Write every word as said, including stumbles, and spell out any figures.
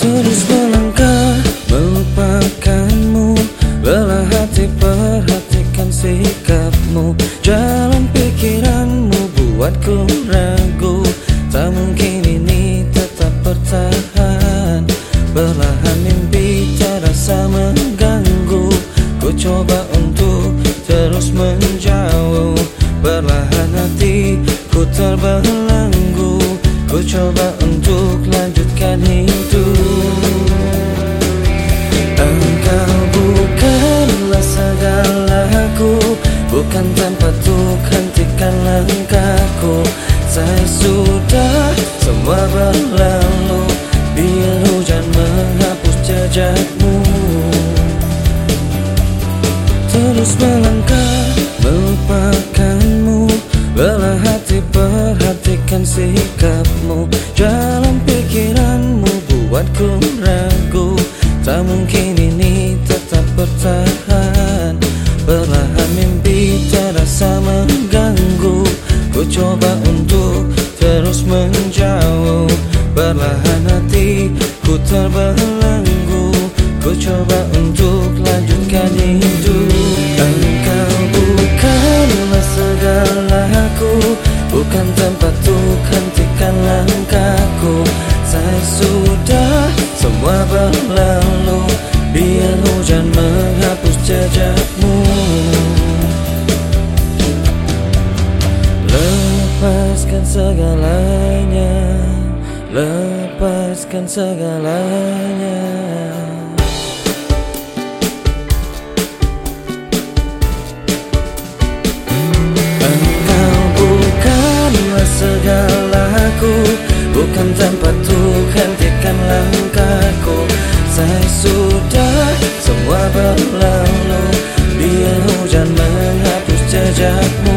Terus melangkah melupakanmu, lelah hati perhatikan sikapmu. Jalan pikiranmu buatku ragu, tak mungkin ini tetap bertahan. Perlahan mimpi terasa mengganggu, ku coba untuk terus menjauh. Perlahan hatiku terbelenggu, ku coba untuk lanjutkan hidup. Engkau bukanlah segalaku, bukan tempat untuk hentikan langkahku. Saya sudah semua berlalu, biar hujan menghapus jejakmu. Terus melangkah melupakanmu, lelah hati perhatikan sikapmu. Jalan pikiranmu buatku ragu, tak mungkin ini tetap bertahan. Perlahan mimpi terasa mengganggu, ku coba untuk terus menjauh. Perlahan hatiku terbelenggu, ku coba untuk lanjutkan hidup. Engkau bukanlah segalaku, bukan tempat untuk hentikan langkahku. Saya sudah semua berlalu, biar hujan menghapus jejakmu. Lepaskan segalanya, lepaskan segalanya. Engkau bukanlah segalaku, bukan tempat untuk hentikan langkahku. Saya sudah semua berlalu, biar hujan menghapus jejakmu.